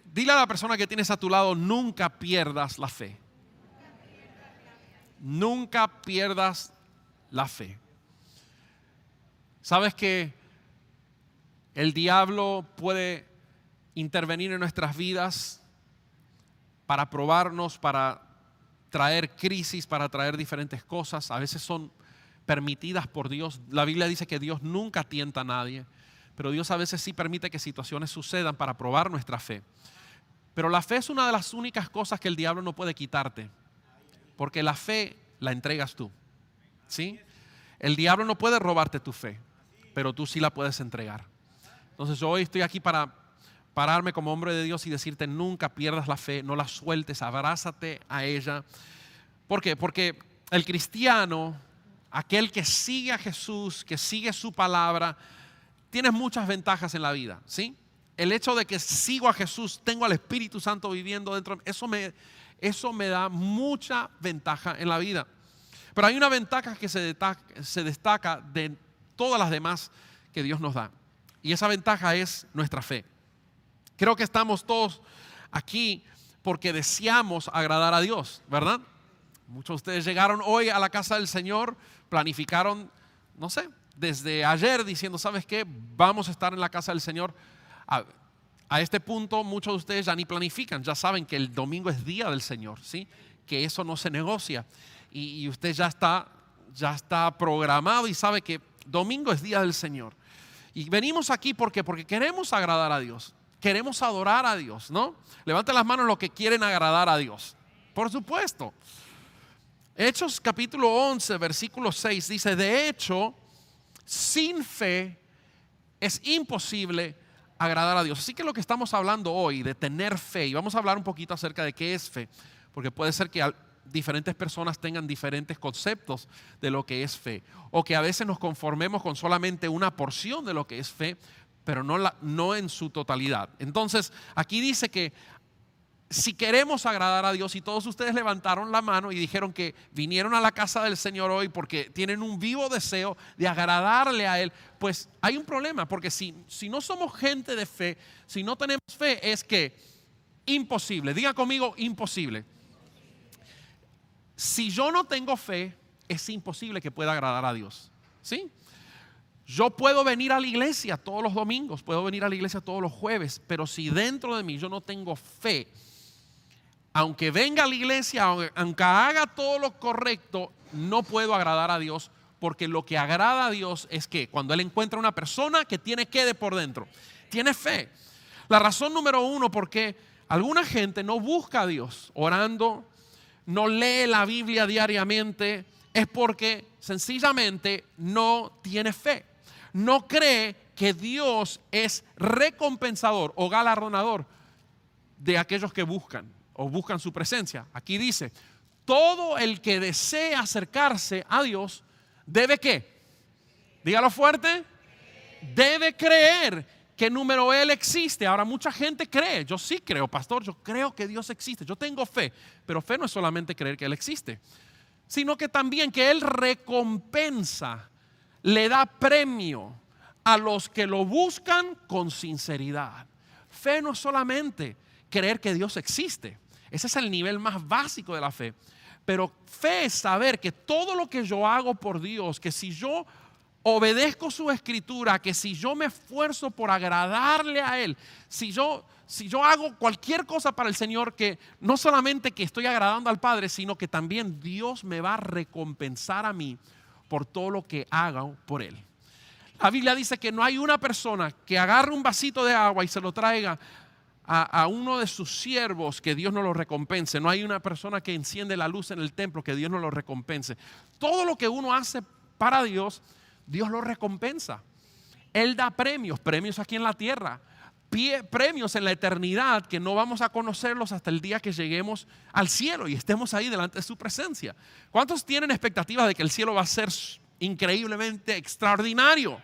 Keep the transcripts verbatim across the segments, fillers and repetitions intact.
Dile a la persona que tienes a tu lado, nunca pierdas la fe. Nunca pierdas la fe. ¿Sabes que el diablo puede intervenir en nuestras vidas para probarnos, para traer crisis, para traer diferentes cosas? A veces son permitidas por Dios. La Biblia dice que Dios nunca tienta a nadie, pero Dios a veces sí permite que situaciones sucedan para probar nuestra fe. Pero la fe es una de las únicas cosas que el diablo no puede quitarte, porque la fe la entregas tú, ¿sí? El diablo no puede robarte tu fe, pero tú sí la puedes entregar. Entonces yo hoy estoy aquí para pararme como hombre de Dios y decirte, nunca pierdas la fe, no la sueltes, abrázate a ella. ¿Por qué? Porque el cristiano, aquel que sigue a Jesús, que sigue su palabra, tiene muchas ventajas en la vida, ¿sí? El hecho de que sigo a Jesús, tengo al Espíritu Santo viviendo dentro de mí, eso me, eso me da mucha ventaja en la vida. Pero hay una ventaja que se destaca, se destaca de todas las demás que Dios nos da. Y esa ventaja es nuestra fe. Creo que estamos todos aquí porque deseamos agradar a Dios, ¿verdad? Muchos de ustedes llegaron hoy a la casa del Señor, planificaron, no sé, desde ayer diciendo, ¿sabes qué? Vamos a estar en la casa del Señor. A, a este punto muchos de ustedes ya ni planifican, ya saben que el domingo es día del Señor, ¿sí? Que eso no se negocia. Y, y usted ya está, ya está programado y sabe que domingo es día del Señor. Y venimos aquí porque, porque queremos agradar a Dios, queremos adorar a Dios, ¿no? Levanten las manos los que quieren agradar a Dios. Por supuesto. Hechos capítulo once, versículo seis dice, de hecho, sin fe es imposible agradar a Dios. Así que lo que estamos hablando hoy de tener fe, y vamos a hablar un poquito acerca de qué es fe, porque puede ser que diferentes personas tengan diferentes conceptos de lo que es fe, o que a veces nos conformemos con solamente una porción de lo que es fe, pero no, la, no en su totalidad. Entonces, aquí dice que si queremos agradar a Dios, y todos ustedes levantaron la mano y dijeron que vinieron a la casa del Señor hoy porque tienen un vivo deseo de agradarle a Él, pues hay un problema, porque si, si no somos gente de fe, si no tenemos fe, es que imposible, diga conmigo, imposible. Si yo no tengo fe, es imposible que pueda agradar a Dios, ¿sí? Yo puedo venir a la iglesia todos los domingos, puedo venir a la iglesia todos los jueves, pero si dentro de mí yo no tengo fe, aunque venga a la iglesia, aunque haga todo lo correcto, no puedo agradar a Dios, porque lo que agrada a Dios es que cuando Él encuentra una persona que tiene que de por dentro, tiene fe. La razón número uno por qué alguna gente no busca a Dios orando, no lee la Biblia diariamente, es porque sencillamente no tiene fe. No cree que Dios es recompensador o galardonador de aquellos que buscan o buscan su presencia. Aquí dice, todo el que desea acercarse a Dios debe ¿qué? Dígalo fuerte. Debe creer que número Él existe. Ahora mucha gente cree, yo sí creo, pastor, yo creo que Dios existe, yo tengo fe, pero fe no es solamente creer que Él existe, sino que también que Él recompensa, le da premio a los que lo buscan con sinceridad. Fe no es solamente creer que Dios existe, ese es el nivel más básico de la fe, pero fe es saber que todo lo que yo hago por Dios, que si yo obedezco su escritura, que si yo me esfuerzo por agradarle a Él, si yo, si yo hago cualquier cosa para el Señor, que no solamente que estoy agradando al Padre, sino que también Dios me va a recompensar a mí por todo lo que haga por Él. La Biblia dice que no hay una persona que agarre un vasito de agua y se lo traiga a, a uno de sus siervos que Dios no lo recompense. No hay una persona que enciende la luz en el templo que Dios no lo recompense. Todo lo que uno hace para Dios, Dios lo recompensa. Él da premios, premios aquí en la tierra, premios en la eternidad que no vamos a conocerlos hasta el día que lleguemos al cielo y estemos ahí delante de su presencia. ¿Cuántos tienen expectativas de que el cielo va a ser increíblemente extraordinario?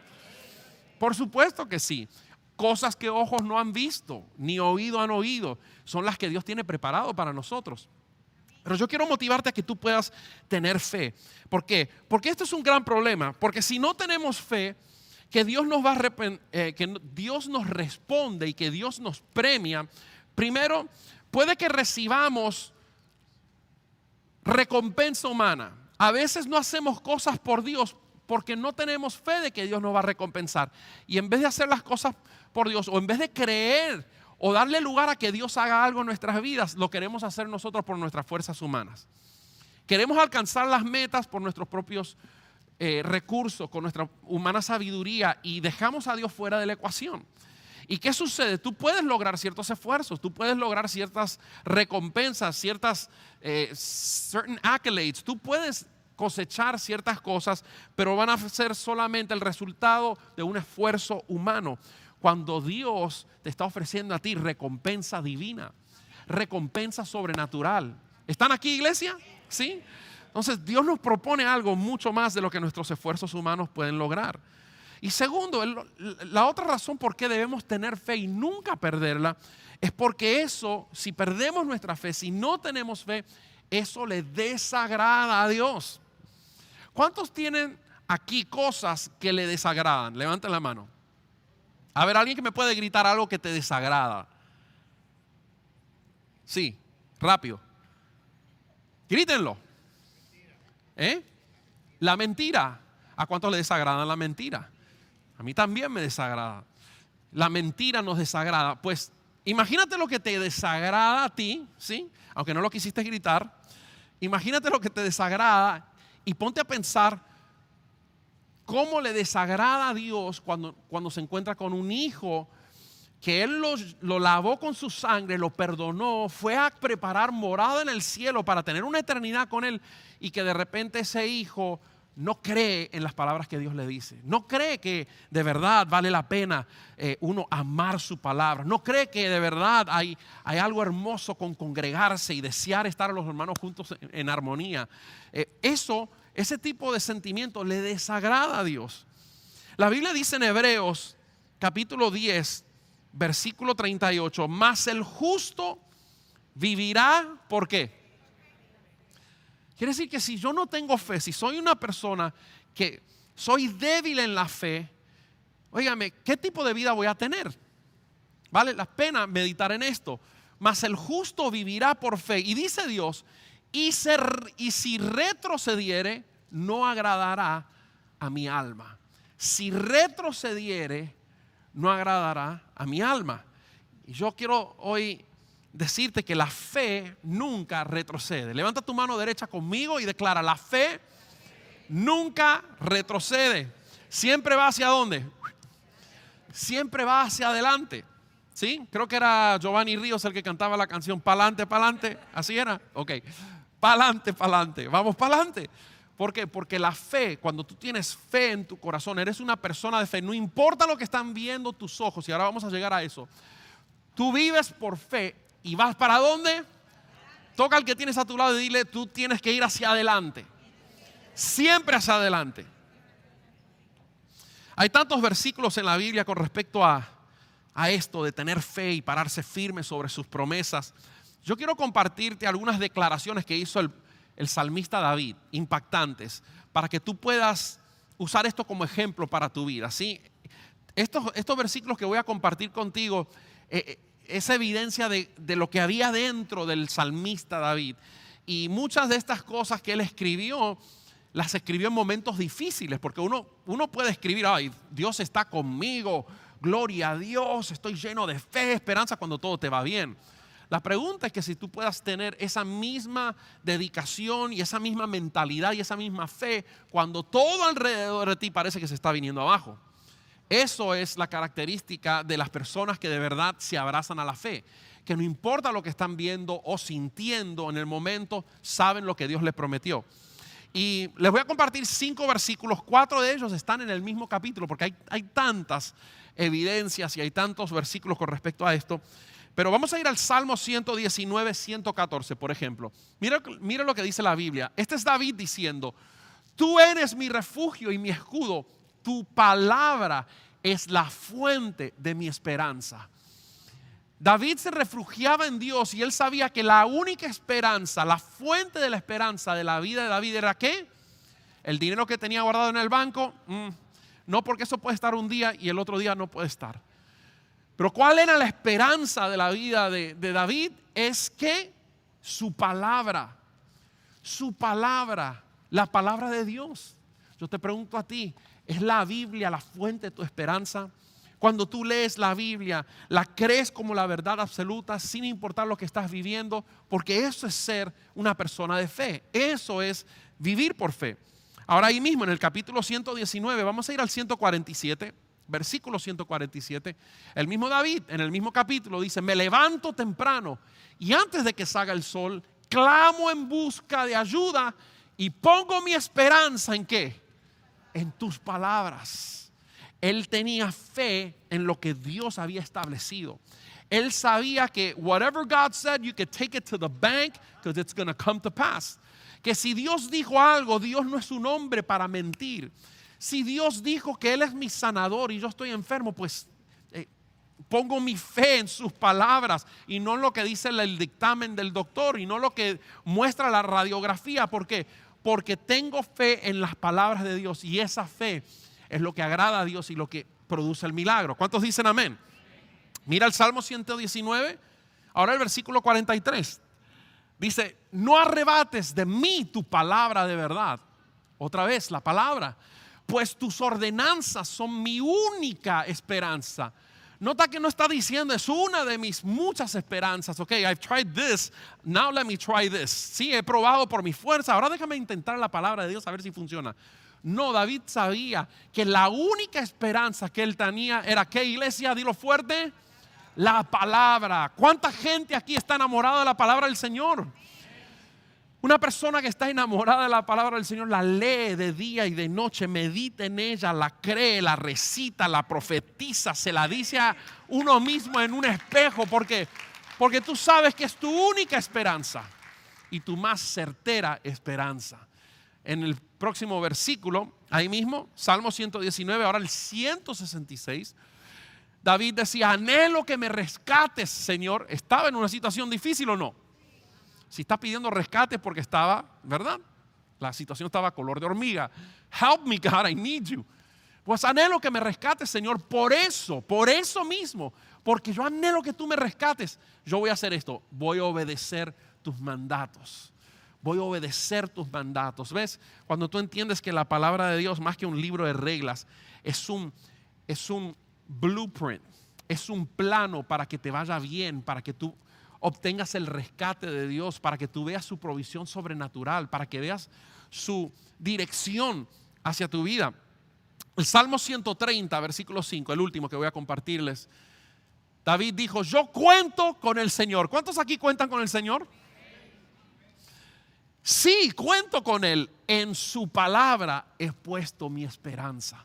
Por supuesto que sí. Cosas que ojos no han visto, ni oído han oído, son las que Dios tiene preparado para nosotros. Pero yo quiero motivarte a que tú puedas tener fe. ¿Por qué? Porque esto es un gran problema. Porque si no tenemos fe, que Dios nos va a eh, que Dios nos responde y que Dios nos premia, Primero, puede que recibamos recompensa humana. A veces no hacemos cosas por Dios porque no tenemos fe de que Dios nos va a recompensar. Y en vez de hacer las cosas por Dios, o en vez de creer o darle lugar a que Dios haga algo en nuestras vidas, lo queremos hacer nosotros por nuestras fuerzas humanas. Queremos alcanzar las metas por nuestros propios eh, recursos, con nuestra humana sabiduría, y dejamos a Dios fuera de la ecuación. ¿Y qué sucede? Tú puedes lograr ciertos esfuerzos, tú puedes lograr ciertas recompensas, ciertas eh, certain accolades, tú puedes cosechar ciertas cosas, pero van a ser solamente el resultado de un esfuerzo humano. Cuando Dios te está ofreciendo a ti recompensa divina, recompensa sobrenatural. ¿Están aquí, iglesia? ¿Sí? Entonces Dios nos propone algo mucho más de lo que nuestros esfuerzos humanos pueden lograr. Y segundo, la otra razón por qué debemos tener fe y nunca perderla es porque eso, si perdemos nuestra fe, si no tenemos fe, eso le desagrada a Dios. ¿Cuántos tienen aquí cosas que le desagradan? Levanten la mano. A ver, alguien que me puede gritar algo que te desagrada. Sí, rápido. Grítenlo. ¿Eh? La mentira. ¿A cuántos le desagrada la mentira? A mí también me desagrada. La mentira nos desagrada. Pues imagínate lo que te desagrada a ti, ¿sí? Aunque no lo quisiste gritar. Imagínate lo que te desagrada y ponte a pensar cómo le desagrada a Dios cuando, cuando se encuentra con un hijo que Él lo, lo lavó con su sangre, lo perdonó, fue a preparar morada en el cielo para tener una eternidad con Él, y que de repente ese hijo no cree en las palabras que Dios le dice. No cree que de verdad vale la pena eh, uno amar su palabra. No cree que de verdad hay, hay algo hermoso con congregarse y desear estar a los hermanos juntos en, en armonía. Eh, eso, ese tipo de sentimiento le desagrada a Dios. La Biblia dice en Hebreos capítulo diez, versículo treinta y ocho, mas el justo vivirá, ¿por qué? Quiere decir que si yo no tengo fe, si soy una persona que soy débil en la fe, óigame, ¿qué tipo de vida voy a tener? Vale la pena meditar en esto. Mas el justo vivirá por fe. Y dice Dios, y, ser, y si retrocediere, no agradará a mi alma. Si retrocediere, no agradará a mi alma. Y yo quiero hoy decirte que la fe nunca retrocede. Levanta tu mano derecha conmigo y declara: la fe nunca retrocede. Siempre va hacia dónde? Siempre va hacia adelante. ¿Sí? Creo que era Giovanni Ríos el que cantaba la canción Pa'lante, pa'lante. ¿Así era? Ok. Pa'lante, pa'lante. Vamos pa'lante. ¿Por qué? Porque la fe, cuando tú tienes fe en tu corazón, eres una persona de fe. No importa lo que están viendo tus ojos, y ahora vamos a llegar a eso. Tú vives por fe. ¿Y vas para dónde? Toca al que tienes a tu lado y dile: tú tienes que ir hacia adelante. Siempre hacia adelante. Hay tantos versículos en la Biblia con respecto a, a esto de tener fe y pararse firme sobre sus promesas. Yo quiero compartirte algunas declaraciones que hizo el, el salmista David, impactantes, para que tú puedas usar esto como ejemplo para tu vida. ¿Sí? Estos, estos versículos que voy a compartir contigo eh, es evidencia de, de lo que había dentro del salmista David. Y muchas de estas cosas que él escribió, las escribió en momentos difíciles, porque uno, uno puede escribir: ay, Dios está conmigo, gloria a Dios, estoy lleno de fe, esperanza, cuando todo te va bien. La pregunta es que si tú puedas tener esa misma dedicación y esa misma mentalidad y esa misma fe cuando todo alrededor de ti parece que se está viniendo abajo. Eso es la característica de las personas que de verdad se abrazan a la fe, que no importa lo que están viendo o sintiendo en el momento, saben lo que Dios les prometió. Y les voy a compartir cinco versículos. Cuatro de ellos están en el mismo capítulo, porque hay, hay tantas evidencias y hay tantos versículos con respecto a esto. Pero vamos a ir al Salmo ciento diecinueve, ciento catorce, por ejemplo. Mira, mira lo que dice la Biblia. Este es David diciendo: tú eres mi refugio y mi escudo. Tu palabra es la fuente de mi esperanza. David se refugiaba en Dios y él sabía que la única esperanza, la fuente de la esperanza de la vida de David era ¿qué? El dinero que tenía guardado en el banco. Mm, no, porque eso puede estar un día y el otro día no puede estar. Pero ¿cuál era la esperanza de la vida de, de David? Es que su palabra, su palabra, la palabra de Dios. Yo te pregunto a ti, ¿es la Biblia la fuente de tu esperanza? Cuando tú lees la Biblia, la crees como la verdad absoluta sin importar lo que estás viviendo, porque eso es ser una persona de fe. Eso es vivir por fe. Ahora ahí mismo en el capítulo ciento diecinueve, vamos a ir al ciento cuarenta y siete, versículo ciento cuarenta y siete. El mismo David en el mismo capítulo dice: me levanto temprano y antes de que salga el sol, clamo en busca de ayuda y pongo mi esperanza ¿en qué? En tus palabras. Él tenía fe en lo que Dios había establecido. Él sabía que whatever God said, you could take it to the bank because it's going to come to pass. Que si Dios dijo algo, Dios no es un hombre para mentir. Si Dios dijo que Él es mi sanador y yo estoy enfermo, pues eh, pongo mi fe en sus palabras y no en lo que dice el dictamen del doctor y no lo que muestra la radiografía. ¿Por qué? Porque tengo fe en las palabras de Dios y esa fe es lo que agrada a Dios y lo que produce el milagro. ¿Cuántos dicen amén? Mira el Salmo ciento diecinueve, ahora el versículo cuarenta y tres. Dice: no arrebates de mí tu palabra de verdad. Otra vez la palabra. Pues tus ordenanzas son mi única esperanza. Nota que no está diciendo es una de mis muchas esperanzas. Ok, I've tried this, now let me try this. Sí, he probado por mi fuerza, ahora déjame intentar la palabra de Dios a ver si funciona. No, David sabía que la única esperanza que él tenía era ¿qué, iglesia? Dilo fuerte. La palabra. ¿Cuánta gente aquí está enamorada de la palabra del Señor? Una persona que está enamorada de la palabra del Señor la lee de día y de noche, medita en ella, la cree, la recita, la profetiza, se la dice a uno mismo en un espejo. ¿Por qué? Porque tú sabes que es tu única esperanza y tu más certera esperanza. En el próximo versículo, ahí mismo, Salmo ciento diecinueve, ahora el ciento sesenta y seis, David decía: anhelo que me rescates, Señor. ¿Estaba en una situación difícil o no? Si está pidiendo rescate porque estaba, ¿verdad? La situación estaba color de hormiga. Help me, God, I need you. Pues anhelo que me rescates, Señor. Por eso, por eso mismo, porque yo anhelo que tú me rescates, yo voy a hacer esto, voy a obedecer tus mandatos. Voy a obedecer tus mandatos. ¿Ves? Cuando tú entiendes que la palabra de Dios, más que un libro de reglas, es un, es un blueprint, es un plano para que te vaya bien, para que tú obtengas el rescate de Dios, para que tú veas su provisión sobrenatural, para que veas su dirección hacia tu vida. El Salmo ciento treinta, versículo cinco, el último que voy a compartirles. David dijo: yo cuento con el Señor. ¿Cuántos aquí cuentan con el Señor? Sí, cuento con Él. En su palabra he puesto mi esperanza.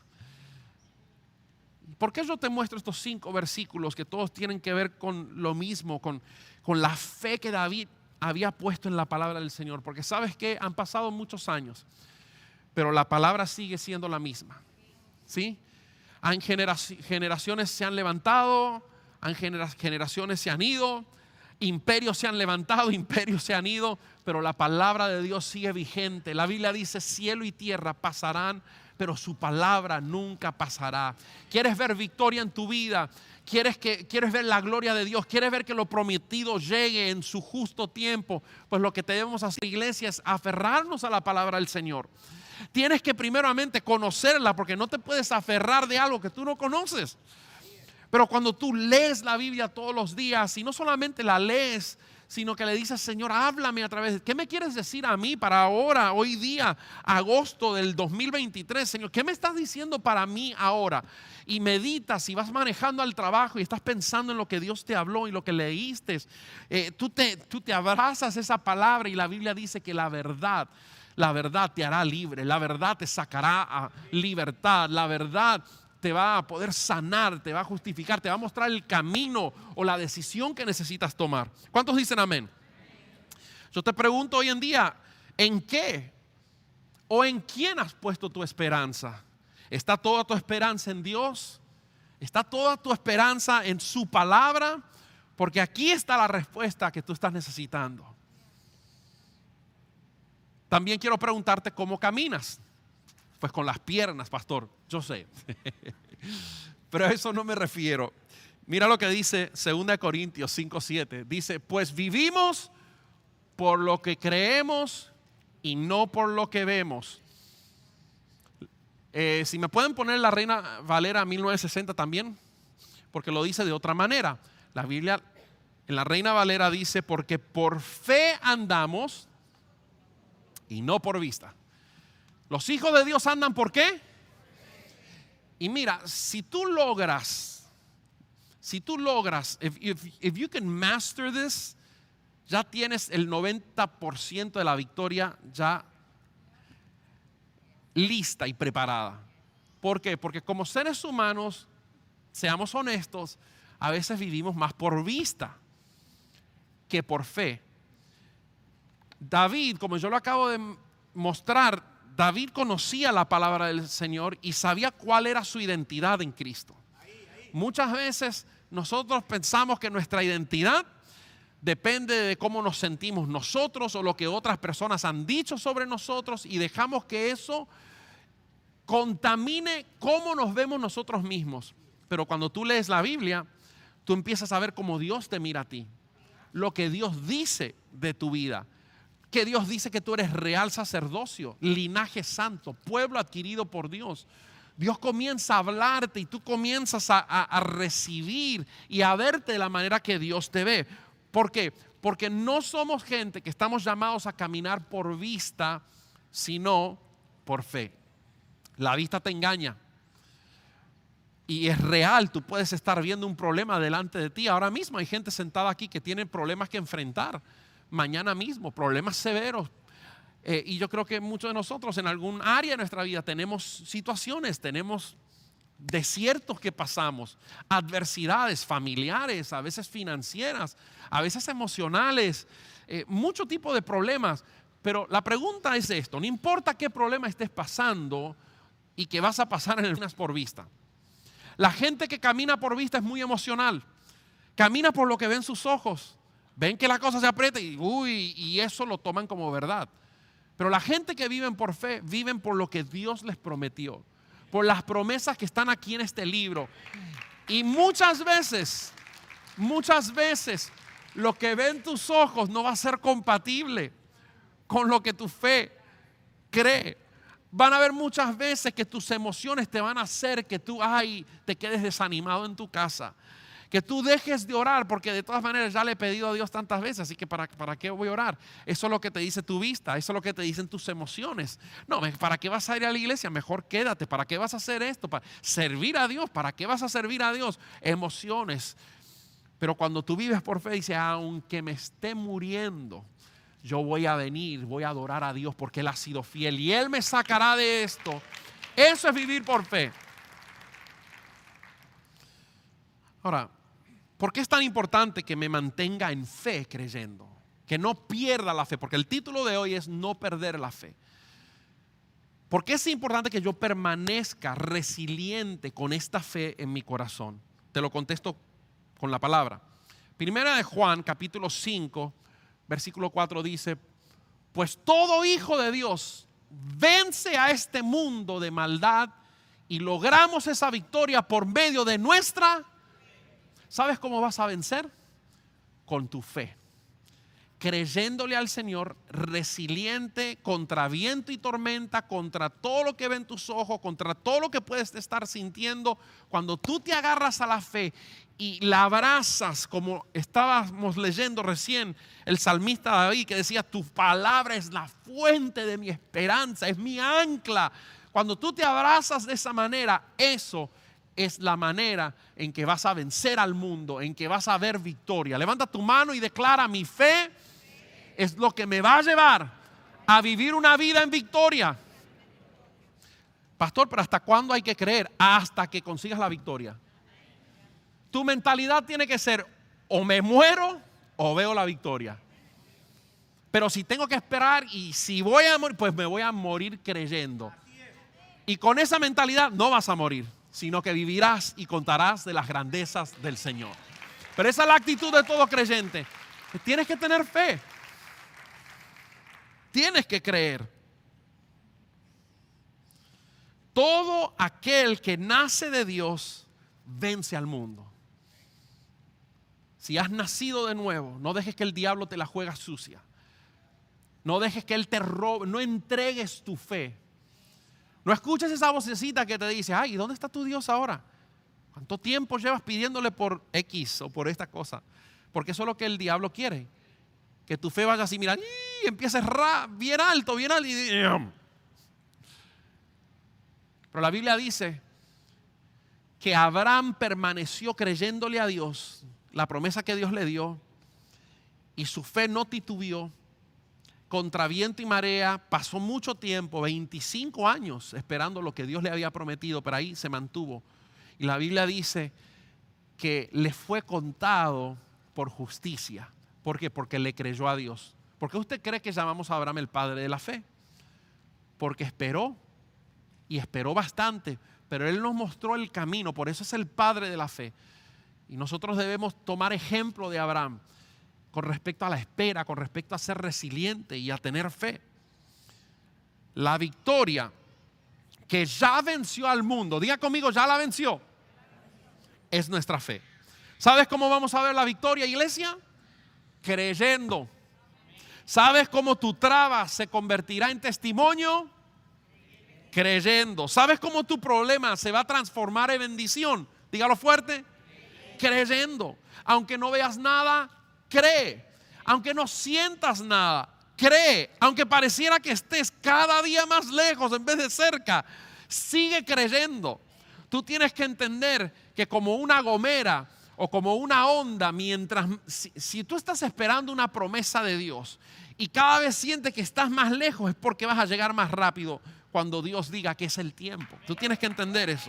¿Por qué yo te muestro estos cinco versículos que todos tienen que ver con lo mismo, con, con la fe que David había puesto en la palabra del Señor? Porque sabes que han pasado muchos años, pero la palabra sigue siendo la misma. ¿Sí? Han generac- generaciones se han levantado, han genera- generaciones se han ido, imperios se han levantado, imperios se han ido, pero la palabra de Dios sigue vigente. La Biblia dice: cielo y tierra pasarán, pero su palabra nunca pasará. ¿Quieres ver victoria en tu vida? ¿Quieres, que, ¿Quieres ver la gloria de Dios? ¿Quieres ver que lo prometido llegue en su justo tiempo? Pues lo que debemos hacer, iglesia, es aferrarnos a la palabra del Señor. Tienes que primeramente conocerla, porque no te puedes aferrar de algo que tú no conoces. Pero cuando tú lees la Biblia todos los días, y no solamente la lees, sino que le dices: Señor, háblame a través de, ¿qué me quieres decir a mí para ahora, hoy día, agosto del dos mil veintitrés? Señor, ¿qué me estás diciendo para mí ahora? Y meditas y vas manejando al trabajo y estás pensando en lo que Dios te habló y lo que leíste. Eh, tú, te, tú te abrazas esa palabra y la Biblia dice que la verdad, la verdad te hará libre, la verdad te sacará a libertad, la verdad te va a poder sanar, te va a justificar, te va a mostrar el camino o la decisión que necesitas tomar. ¿Cuántos dicen amén? Yo te pregunto hoy en día, ¿en qué o en quién has puesto tu esperanza? ¿Está toda tu esperanza en Dios? ¿Está toda tu esperanza en su palabra? Porque aquí está la respuesta que tú estás necesitando. También quiero preguntarte cómo caminas. Pues con las piernas, pastor, yo sé. Pero a eso no me refiero. Mira lo que dice segunda Corintios cinco siete. Dice, pues vivimos por lo que creemos y no por lo que vemos. Eh, si me pueden poner la Reina Valera mil novecientos sesenta también, porque lo dice de otra manera. La Biblia en la Reina Valera dice, porque por fe andamos y no por vista. Los hijos de Dios andan ¿por qué? Y mira, si tú logras, si tú logras, if, if, if you can master this, ya tienes el noventa por ciento de la victoria ya lista y preparada. ¿Por qué? Porque como seres humanos, seamos honestos, a veces vivimos más por vista que por fe. David, como yo lo acabo de mostrar, David conocía la palabra del Señor y sabía cuál era su identidad en Cristo. Muchas veces nosotros pensamos que nuestra identidad depende de cómo nos sentimos nosotros o lo que otras personas han dicho sobre nosotros y dejamos que eso contamine cómo nos vemos nosotros mismos. Pero cuando tú lees la Biblia, tú empiezas a ver cómo Dios te mira a ti, lo que Dios dice de tu vida, que Dios dice que tú eres real sacerdocio, linaje santo, pueblo adquirido por Dios. Dios comienza a hablarte y tú comienzas a, a, a recibir y a verte de la manera que Dios te ve. ¿Por qué? Porque no somos gente que estamos llamados a caminar por vista, sino por fe. La vista te engaña. Y es real, tú puedes estar viendo un problema delante de ti. Ahora mismo hay gente sentada aquí que tiene problemas que enfrentar. Mañana mismo, problemas severos. Eh, y yo creo que muchos de nosotros en algún área de nuestra vida tenemos situaciones, tenemos desiertos que pasamos, adversidades familiares, a veces financieras, a veces emocionales, eh, mucho tipo de problemas. Pero la pregunta es esto, no importa qué problema estés pasando y que vas a pasar en el por vista. La gente que camina por vista es muy emocional, camina por lo que ven sus ojos, ven que la cosa se aprieta y, uy, y eso lo toman como verdad. Pero la gente que viven por fe, viven por lo que Dios les prometió, por las promesas que están aquí en este libro. Y muchas veces, muchas veces, lo que ven tus ojos no va a ser compatible con lo que tu fe cree. Van a haber muchas veces que tus emociones te van a hacer que tú ay, te quedes desanimado en tu casa. Que tú dejes de orar, porque de todas maneras ya le he pedido a Dios tantas veces, así que ¿para, para qué voy a orar? Eso es lo que te dice tu vista, eso es lo que te dicen tus emociones. No, ¿para qué vas a ir a la iglesia? Mejor quédate. ¿Para qué vas a hacer esto? Para servir a Dios. ¿Para qué vas a servir a Dios? Emociones. Pero cuando tú vives por fe, dice, aunque me esté muriendo, yo voy a venir, voy a adorar a Dios porque Él ha sido fiel y Él me sacará de esto. Eso es vivir por fe. Ahora, ¿por qué es tan importante que me mantenga en fe creyendo? Que no pierda la fe, porque el título de hoy es no perder la fe. ¿Por qué es importante que yo permanezca resiliente con esta fe en mi corazón? Te lo contesto con la palabra. Primera de Juan, capítulo cinco, versículo cuatro dice, pues todo hijo de Dios vence a este mundo de maldad y logramos esa victoria por medio de nuestra. ¿Sabes cómo vas a vencer? Con tu fe. Creyéndole al Señor, resiliente contra viento y tormenta, contra todo lo que ven tus ojos, contra todo lo que puedes estar sintiendo. Cuando tú te agarras a la fe y la abrazas, como estábamos leyendo recién el salmista David, que decía, tu palabra es la fuente de mi esperanza, es mi ancla. Cuando tú te abrazas de esa manera, eso es la manera en que vas a vencer al mundo, en que vas a ver victoria. Levanta tu mano y declara, mi fe es lo que me va a llevar a vivir una vida en victoria. Pastor, pero ¿hasta cuándo hay que creer? Hasta que consigas la victoria. Tu mentalidad tiene que ser, o me muero o veo la victoria. Pero si tengo que esperar y si voy a morir, pues me voy a morir creyendo. Y con esa mentalidad no vas a morir, sino que vivirás y contarás de las grandezas del Señor. Pero esa es la actitud de todo creyente. Tienes que tener fe. Tienes que creer. Todo aquel que nace de Dios vence al mundo. si has nacido de nuevo, no dejes que el diablo te la juegue sucia. No dejes que él te robe, no entregues tu fe. No escuches esa vocecita que te dice, ay, ¿dónde está tu Dios ahora? ¿Cuánto tiempo llevas pidiéndole por X o por esta cosa? Porque eso es lo que el diablo quiere. Que tu fe vaya así, mira, y empieces ra, bien alto, bien alto. Y, pero la Biblia dice que Abraham permaneció creyéndole a Dios, la promesa que Dios le dio, y su fe no titubeó. Contra viento y marea, pasó mucho tiempo, veinticinco años, esperando lo que Dios le había prometido, pero ahí se mantuvo. Y la Biblia dice que le fue contado por justicia. ¿Por qué? Porque le creyó a Dios. ¿Por qué usted cree que llamamos a Abraham el padre de la fe? Porque esperó, y esperó bastante, pero él nos mostró el camino, por eso es el padre de la fe. Y nosotros debemos tomar ejemplo de Abraham con respecto a la espera, con respecto a ser resiliente y a tener fe. La victoria que ya venció al mundo, diga conmigo, ya la venció, es nuestra fe. ¿Sabes cómo vamos a ver la victoria, iglesia? Creyendo. ¿Sabes cómo tu traba se convertirá en testimonio? Creyendo. ¿Sabes cómo tu problema se va a transformar en bendición? Dígalo fuerte. Creyendo. Aunque no veas nada, cree. Aunque no sientas nada, cree. Aunque pareciera que estés cada día más lejos en vez de cerca, sigue creyendo. Tú tienes que entender que como una gomera o como una onda, mientras si, si tú estás esperando una promesa de Dios y cada vez sientes que estás más lejos, es porque vas a llegar más rápido cuando Dios diga que es el tiempo. Tú tienes que entender eso.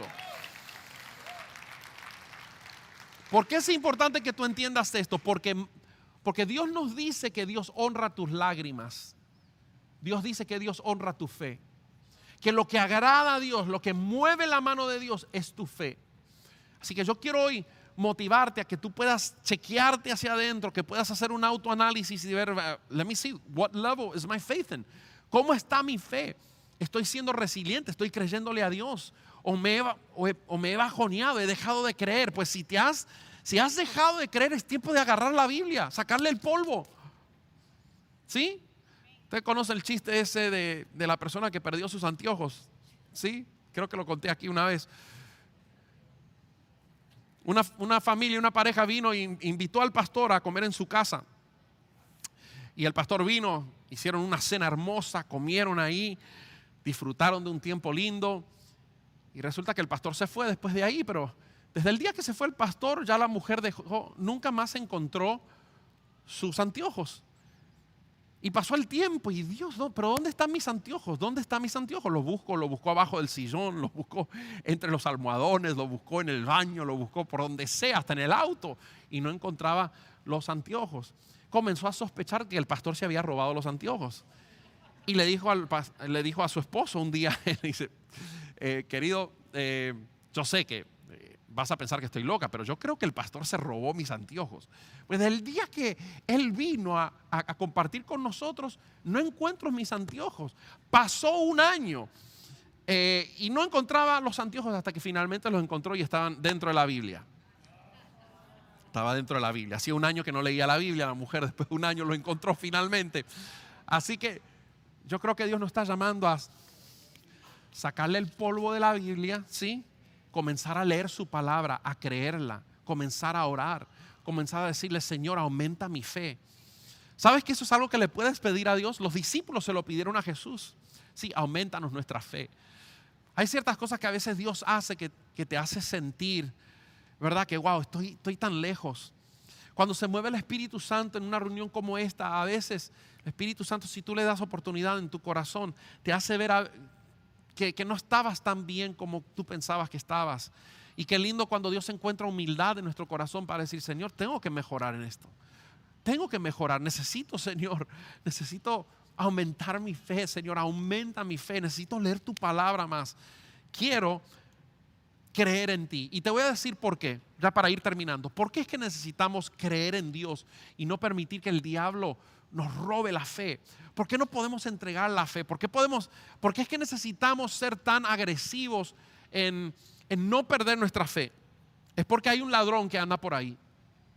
¿Por qué es importante que tú entiendas esto? Porque, porque Dios nos dice que Dios honra tus lágrimas. Dios dice que Dios honra tu fe. Que lo que agrada a Dios, lo que mueve la mano de Dios es tu fe. Así que yo quiero hoy motivarte a que tú puedas chequearte hacia adentro, que puedas hacer un autoanálisis y ver, let me see, what level is my faith in? ¿Cómo está mi fe? ¿Estoy siendo resiliente? ¿Estoy creyéndole a Dios? ¿O me he, o he, o me he bajoneado? ¿He dejado de creer? Pues si te has, si has dejado de creer, es tiempo de agarrar la Biblia, sacarle el polvo. ¿Sí? ¿Usted conoce el chiste ese de, de la persona que perdió sus anteojos? ¿Sí? Creo que lo conté aquí una vez. Una, una familia, una pareja vino e invitó al pastor a comer en su casa. Y el pastor vino, hicieron una cena hermosa, comieron ahí, disfrutaron de un tiempo lindo. Y resulta que el pastor se fue después de ahí, pero desde el día que se fue el pastor, ya la mujer dejó, nunca más encontró sus anteojos. Y pasó el tiempo y Dios, no, pero ¿dónde están mis anteojos? ¿Dónde están mis anteojos? Los buscó, los buscó abajo del sillón, los buscó entre los almohadones, los buscó en el baño, los buscó por donde sea, hasta en el auto, y no encontraba los anteojos. Comenzó a sospechar que el pastor se había robado los anteojos. Y le dijo, al, le dijo a su esposo un día, le dice, eh, querido, eh, yo sé que eh, vas a pensar que estoy loca, pero yo creo que el pastor se robó mis anteojos. Pues desde el día que él vino a, a, a compartir con nosotros, no encuentro mis anteojos. Pasó un año eh, y no encontraba los anteojos hasta que finalmente los encontró y estaban dentro de la Biblia. Estaba dentro de la Biblia. Hacía un año que no leía la Biblia, la mujer después de un año lo encontró finalmente. Así que yo creo que Dios nos está llamando a sacarle el polvo de la Biblia, ¿sí? Comenzar a leer su palabra, a creerla, comenzar a orar, comenzar a decirle, Señor, aumenta mi fe. ¿Sabes que eso es algo que le puedes pedir a Dios? Los discípulos se lo pidieron a Jesús. Sí, aumentanos nuestra fe. Hay ciertas cosas que a veces Dios hace que, que te hace sentir, ¿verdad? Que wow, estoy, estoy tan lejos. Cuando se mueve el Espíritu Santo en una reunión como esta, a veces el Espíritu Santo, si tú le das oportunidad en tu corazón, te hace ver a, que, que no estabas tan bien como tú pensabas que estabas. Y qué lindo cuando Dios encuentra humildad en nuestro corazón para decir, Señor, tengo que mejorar en esto. Tengo que mejorar, necesito, Señor, necesito aumentar mi fe, Señor, aumenta mi fe, necesito leer tu palabra más. Quiero creer en ti. Y te voy a decir por qué, ya para ir terminando. ¿Por qué es que necesitamos creer en Dios y no permitir que el diablo nos robe la fe? ¿Por qué no podemos entregar la fe? ¿Por qué, podemos, por qué es que necesitamos ser tan agresivos en, en no perder nuestra fe? Es porque hay un ladrón que anda por ahí.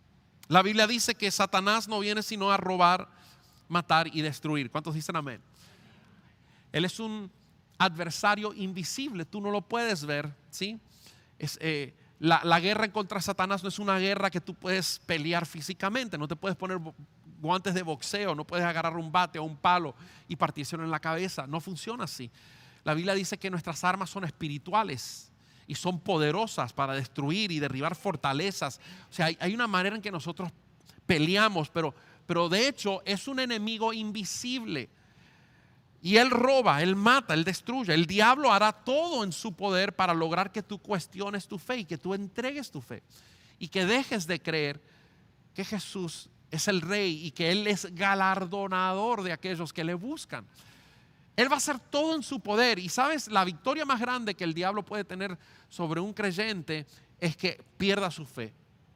La Biblia dice que Satanás no viene sino a robar, matar y destruir. ¿Cuántos dicen amén? Él es un adversario invisible, tú no lo puedes ver, ¿sí? Es, eh, la, la guerra contra Satanás no es una guerra que tú puedes pelear físicamente, no te puedes poner guantes de boxeo, no puedes agarrar un bate o un palo y partírselo en la cabeza, no funciona así. La Biblia dice que nuestras armas son espirituales y son poderosas para destruir y derribar fortalezas. O sea, hay, hay una manera en que nosotros peleamos, pero, pero de hecho es un enemigo invisible. Y él roba, él mata, él destruye. El diablo hará todo en su poder para lograr que tú cuestiones tu fe y que tú entregues tu fe. Y que dejes de creer que Jesús es el Rey y que Él es galardonador de aquellos que le buscan. Él va a hacer todo en su poder. Y sabes, la victoria más grande que el diablo puede tener sobre un creyente es que pierda su fe.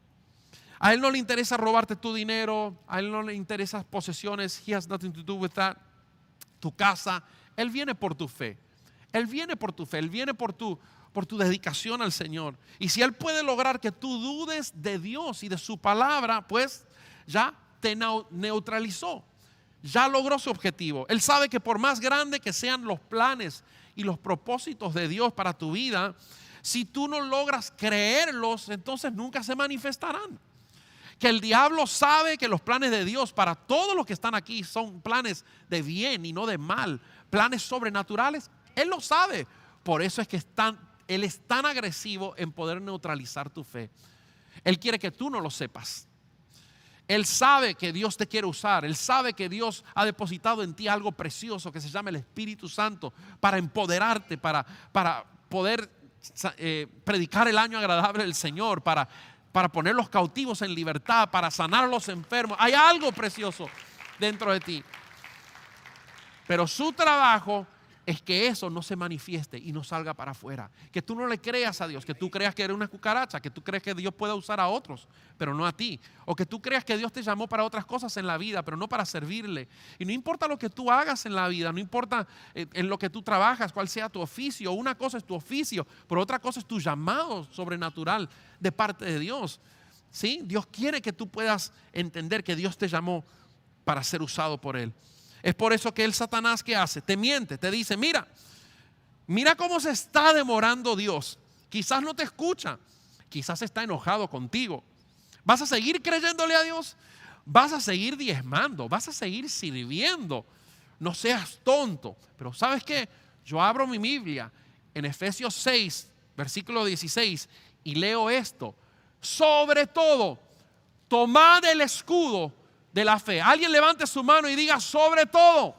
A él no le interesa robarte tu dinero, a él no le interesan posesiones. He has nothing to do with that. Tu casa, Él viene por tu fe. Él viene por tu fe, Él viene por tu, por tu dedicación al Señor. Y si Él puede lograr que tú dudes de Dios y de su palabra, pues ya te neutralizó. Ya logró su objetivo. Él sabe que por más grande que sean los planes y los propósitos de Dios para tu vida, si tú no logras creerlos, entonces nunca se manifestarán. Que el diablo sabe que los planes de Dios para todos los que están aquí son planes de bien y no de mal, planes sobrenaturales. Él lo sabe. Por eso es que es tan, Él es tan agresivo en poder neutralizar tu fe. Él quiere que tú no lo sepas. Él sabe que Dios te quiere usar. Él sabe que Dios ha depositado en ti algo precioso que se llama el Espíritu Santo para empoderarte, para, para poder eh, predicar el año agradable del Señor, para para poner los cautivos en libertad, para sanar a los enfermos. Hay algo precioso dentro de ti. Pero su trabajo es que eso no se manifieste y no salga para afuera. Que tú no le creas a Dios, que tú creas que eres una cucaracha, que tú creas que Dios pueda usar a otros, pero no a ti. O que tú creas que Dios te llamó para otras cosas en la vida, pero no para servirle. Y no importa lo que tú hagas en la vida, no importa en lo que tú trabajas, cuál sea tu oficio. Una cosa es tu oficio, pero otra cosa es tu llamado sobrenatural de parte de Dios. ¿Sí? Dios quiere que tú puedas entender que Dios te llamó para ser usado por Él. Es por eso que el Satanás, ¿qué hace? Te miente, te dice, mira, mira cómo se está demorando Dios. Quizás no te escucha, quizás está enojado contigo. ¿Vas a seguir creyéndole a Dios? ¿Vas a seguir diezmando? ¿Vas a seguir sirviendo? No seas tonto. Pero ¿sabes qué? Yo abro mi Biblia en Efesios seis, versículo dieciséis, y leo esto. Sobre todo, tomad el escudo de la fe. Alguien levante su mano y diga sobre todo.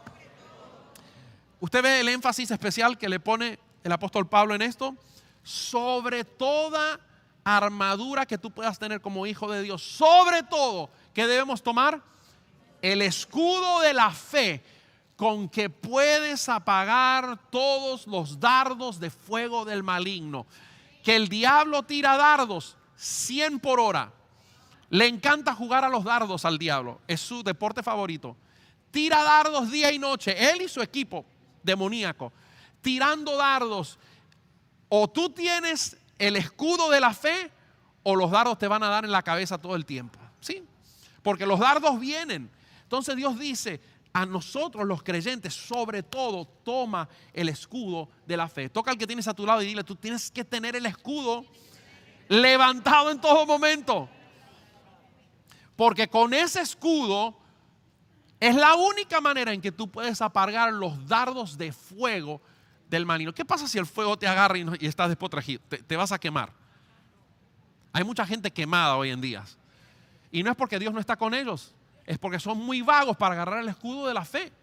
Usted ve el énfasis especial que le pone el apóstol Pablo en esto. Sobre toda armadura que tú puedas tener como hijo de Dios. Sobre todo, ¿qué debemos tomar? El escudo de la fe, con que puedes apagar todos los dardos de fuego del maligno. Que el diablo tira dardos cien por hora. Le encanta jugar a los dardos al diablo. Es su deporte favorito. Tira dardos día y noche. Él y su equipo demoníaco. Tirando dardos. O tú tienes el escudo de la fe, o los dardos te van a dar en la cabeza todo el tiempo. ¿Sí? Porque los dardos vienen. Entonces Dios dice a nosotros los creyentes, sobre todo, toma el escudo de la fe. Toca al que tienes a tu lado y dile, tú tienes que tener el escudo levantado en todo momento. Porque con ese escudo es la única manera en que tú puedes apagar los dardos de fuego del maligno. ¿Qué pasa si el fuego te agarra y, no, y estás despotrajido? Te, te vas a quemar. Hay mucha gente quemada hoy en día. Y no es porque Dios no está con ellos. Es porque son muy vagos para agarrar el escudo de la fe.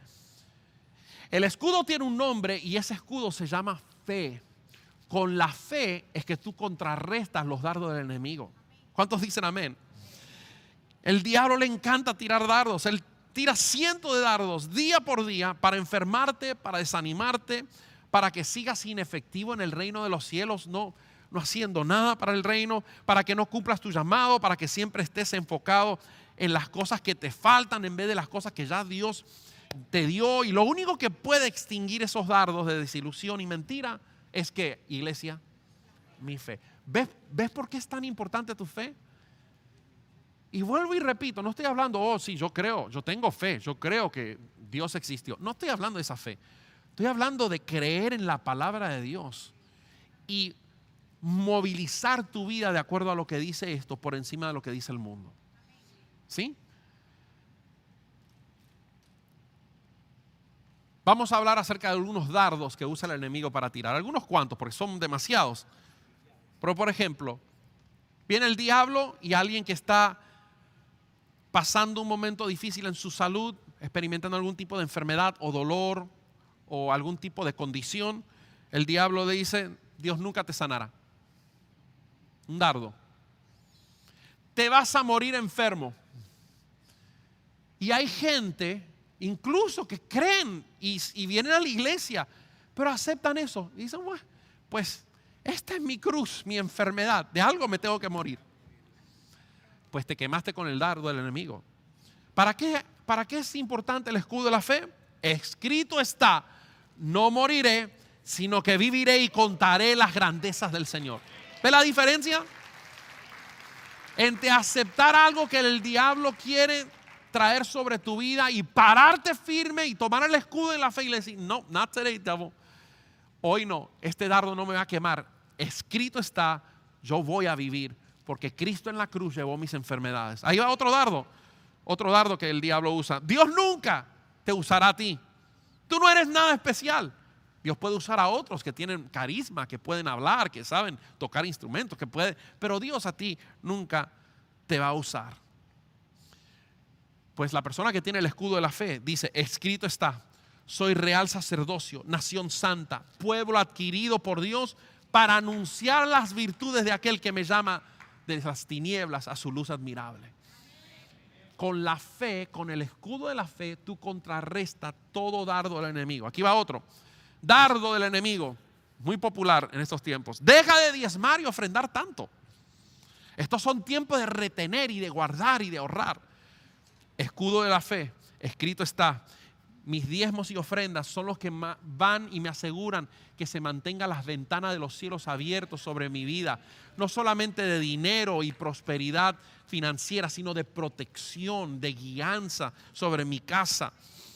El escudo tiene un nombre y ese escudo se llama fe. Con la fe es que tú contrarrestas los dardos del enemigo. ¿Cuántos dicen amén? El diablo le encanta tirar dardos. Él tira cientos de dardos día por día para enfermarte, para desanimarte, para que sigas inefectivo en el reino de los cielos, no, no haciendo nada para el reino, para que no cumplas tu llamado, para que siempre estés enfocado en las cosas que te faltan en vez de las cosas que ya Dios te dio. Y lo único que puede extinguir esos dardos de desilusión y mentira es que, iglesia, mi fe. ¿Ves, ¿Ves por qué es tan importante tu fe? Y vuelvo y repito, no estoy hablando, oh sí, yo creo, yo tengo fe, yo creo que Dios existió. No estoy hablando de esa fe. Estoy hablando de creer en la palabra de Dios y movilizar tu vida de acuerdo a lo que dice esto por encima de lo que dice el mundo. ¿Sí? Vamos a hablar acerca de algunos dardos que usa el enemigo para tirar. Algunos cuantos, porque son demasiados. Pero por ejemplo, viene el diablo y alguien que está pasando un momento difícil en su salud, experimentando algún tipo de enfermedad o dolor o algún tipo de condición, el diablo le dice, Dios nunca te sanará. Un dardo. Te vas a morir enfermo. Y hay gente, incluso que creen y, y vienen a la iglesia, pero aceptan eso. Y dicen, bueno, pues esta es mi cruz, mi enfermedad. De algo me tengo que morir. Pues te quemaste con el dardo del enemigo. ¿Para qué, para qué es importante el escudo de la fe? Escrito está, no moriré, sino que viviré y contaré las grandezas del Señor. ¿Ve la diferencia? Entre aceptar algo que el diablo quiere traer sobre tu vida y pararte firme y tomar el escudo de la fe y decir, no, not today, devil. Hoy no, este dardo no me va a quemar. Escrito está, yo voy a vivir porque Cristo en la cruz llevó mis enfermedades. Ahí va otro dardo, otro dardo que el diablo usa. Dios nunca te usará a ti. Tú no eres nada especial. Dios puede usar a otros que tienen carisma, que pueden hablar, que saben tocar instrumentos, que puede, pero Dios a ti nunca te va a usar. Pues la persona que tiene el escudo de la fe dice, escrito está, soy real sacerdocio, nación santa, pueblo adquirido por Dios para anunciar las virtudes de aquel que me llama de las tinieblas a su luz admirable. Con la fe, con el escudo de la fe, tú contrarrestas todo dardo del enemigo. Aquí va otro. Dardo del enemigo, muy popular en estos tiempos. Deja de diezmar y ofrendar tanto. Estos son tiempos de retener y de guardar y de ahorrar. Escudo de la fe, escrito está, mis diezmos y ofrendas son los que van y me aseguran que se mantengan las ventanas de los cielos abiertos sobre mi vida. No solamente de dinero y prosperidad financiera, sino de protección, de guianza sobre mi casa.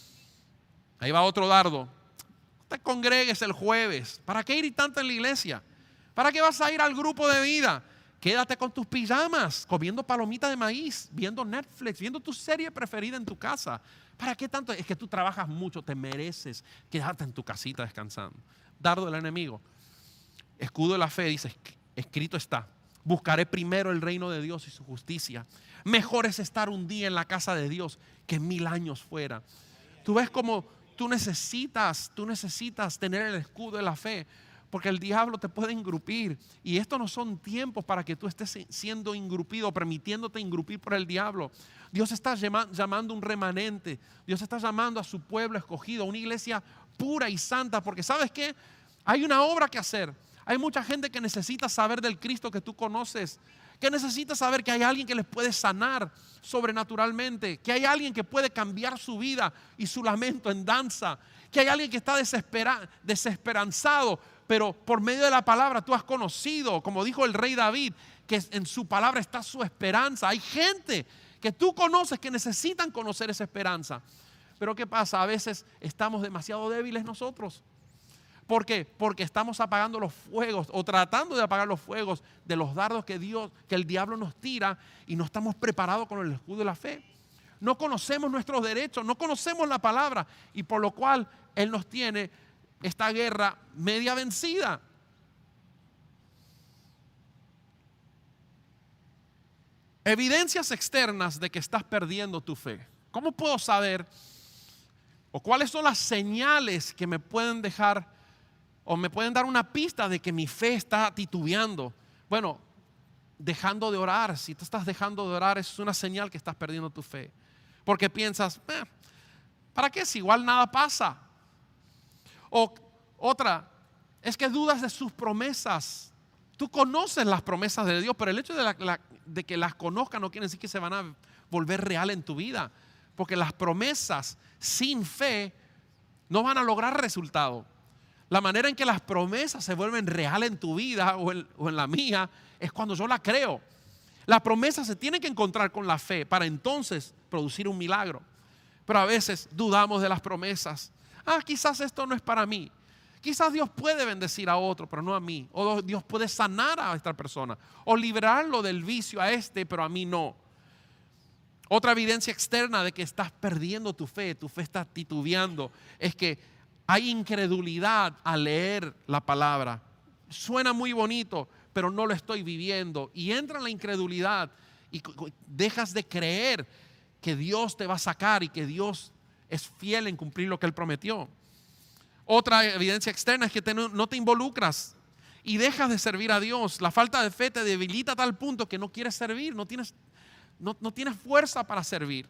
Ahí va otro dardo. Te congregues el jueves. ¿Para qué ir tanto en la iglesia? ¿Para qué vas a ir al grupo de vida? Quédate con tus pijamas, comiendo palomitas de maíz, viendo Netflix, viendo tu serie preferida en tu casa. ¿Para qué tanto? Es que tú trabajas mucho, te mereces quedarte en tu casita descansando. Dardo del enemigo. Escudo de la fe, dice, escrito está. Buscaré primero el reino de Dios y su justicia. Mejor es estar un día en la casa de Dios que mil años fuera. Tú ves como tú necesitas, tú necesitas tener el escudo de la fe. Porque el diablo te puede ingrupir. Y estos no son tiempos para que tú estés siendo ingrupido, permitiéndote ingrupir por el diablo. Dios está llamando un remanente. Dios está llamando a su pueblo escogido, a una iglesia pura y santa. Porque ¿sabes qué? Hay una obra que hacer. Hay mucha gente que necesita saber del Cristo que tú conoces. Que necesita saber que hay alguien que les puede sanar sobrenaturalmente. Que hay alguien que puede cambiar su vida y su lamento en danza. Que hay alguien que está desespera, desesperanzado. Pero por medio de la palabra tú has conocido, como dijo el rey David, que en su palabra está su esperanza. Hay gente que tú conoces que necesitan conocer esa esperanza. Pero ¿qué pasa? A veces estamos demasiado débiles nosotros. ¿Por qué? Porque estamos apagando los fuegos o tratando de apagar los fuegos de los dardos que Dios, que el diablo nos tira y no estamos preparados con el escudo de la fe. No conocemos nuestros derechos, no conocemos la palabra y por lo cual Él nos tiene esta guerra media vencida. Evidencias externas de que estás perdiendo tu fe. ¿Cómo puedo saber? ¿O cuáles son las señales que me pueden dejar o me pueden dar una pista de que mi fe está titubeando? Bueno, dejando de orar. Si tú estás dejando de orar, es una señal que estás perdiendo tu fe. Porque piensas, eh, ¿para qué? Si igual nada pasa. O otra, es que dudas de sus promesas. Tú conoces las promesas de Dios, pero el hecho de, la, la, de que las conozcas no quiere decir que se van a volver real en tu vida. Porque las promesas sin fe no van a lograr resultado. La manera en que las promesas se vuelven real en tu vida o en, o en la mía es cuando yo la creo. La promesa se tiene que encontrar con la fe para entonces producir un milagro. Pero a veces dudamos de las promesas. Ah, quizás esto no es para mí. Quizás Dios puede bendecir a otro, pero no a mí. O Dios puede sanar a esta persona. O librarlo del vicio a este, pero a mí no. Otra evidencia externa de que estás perdiendo tu fe, tu fe está titubeando, es que hay incredulidad al leer la palabra. Suena muy bonito, pero no lo estoy viviendo. Y entra en la incredulidad y dejas de creer que Dios te va a sacar y que Dios es fiel en cumplir lo que Él prometió. Otra evidencia externa es que te, no te involucras y dejas de servir a Dios. La falta de fe te debilita a tal punto que no quieres servir, no tienes, no, no tienes fuerza para servir.